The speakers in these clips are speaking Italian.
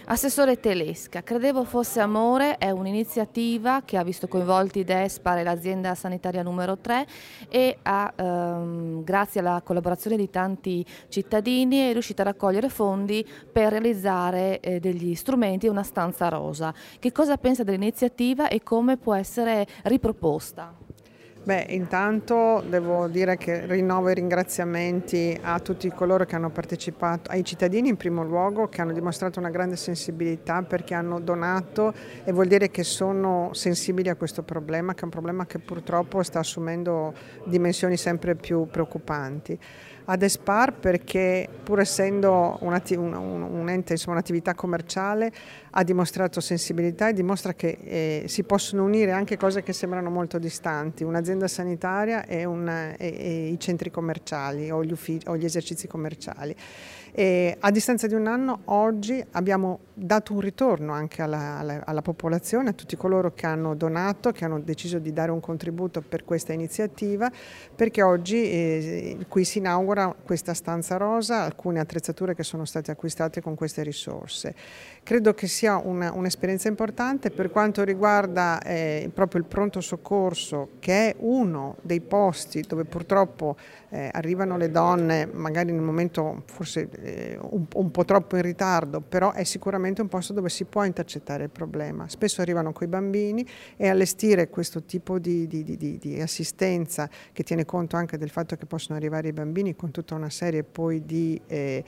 Assessore Telesca, credevo fosse amore, è un'iniziativa che ha visto coinvolti Despar e l'azienda sanitaria numero 3 e grazie alla collaborazione di tanti cittadini è riuscita a raccogliere fondi per realizzare degli strumenti e una stanza rosa. Che cosa pensa dell'iniziativa e come può essere riproposta? Beh, intanto devo dire che rinnovo i ringraziamenti a tutti coloro che hanno partecipato, ai cittadini in primo luogo, che hanno dimostrato una grande sensibilità perché hanno donato e vuol dire che sono sensibili a questo problema, che è un problema che purtroppo sta assumendo dimensioni sempre più preoccupanti. Ad Espar perché pur essendo un ente, insomma, un'attività commerciale, ha dimostrato sensibilità e dimostra che si possono unire anche cose che sembrano molto distanti, un'azienda sanitaria e i centri commerciali o gli esercizi commerciali. E a distanza di un anno oggi abbiamo dato un ritorno anche alla popolazione, a tutti coloro che hanno donato, che hanno deciso di dare un contributo per questa iniziativa, perché oggi qui si inaugura questa stanza rosa, alcune attrezzature che sono state acquistate con queste risorse. Credo che sia un'esperienza importante per quanto riguarda proprio il pronto soccorso, che è uno dei posti dove purtroppo arrivano le donne magari in un momento forse un po' troppo in ritardo, però è sicuramente un posto dove si può intercettare il problema. Spesso arrivano coi bambini e allestire questo tipo di assistenza che tiene conto anche del fatto che possono arrivare i bambini con tutta una serie poi di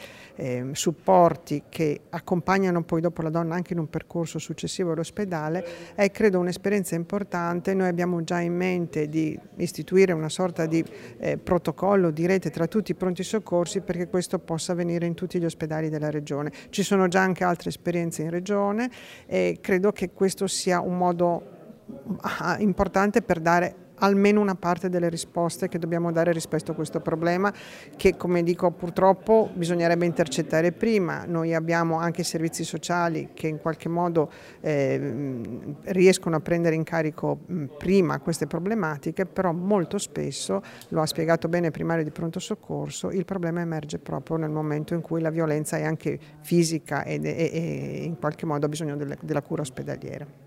supporti che accompagnano poi dopo la donna anche in un percorso successivo all'ospedale, è credo un'esperienza importante. Noi abbiamo già in mente di istituire una sorta di protocollo di rete tra tutti i pronti soccorsi perché questo possa avvenire in tutti gli ospedali della regione. Ci sono già anche altre esperienze in regione e credo che questo sia un modo importante per dare almeno una parte delle risposte che dobbiamo dare rispetto a questo problema che, come dico, purtroppo bisognerebbe intercettare prima. Noi abbiamo anche servizi sociali che in qualche modo riescono a prendere in carico prima queste problematiche, però molto spesso, lo ha spiegato bene il primario di pronto soccorso, il problema emerge proprio nel momento in cui la violenza è anche fisica e in qualche modo ha bisogno della cura ospedaliera.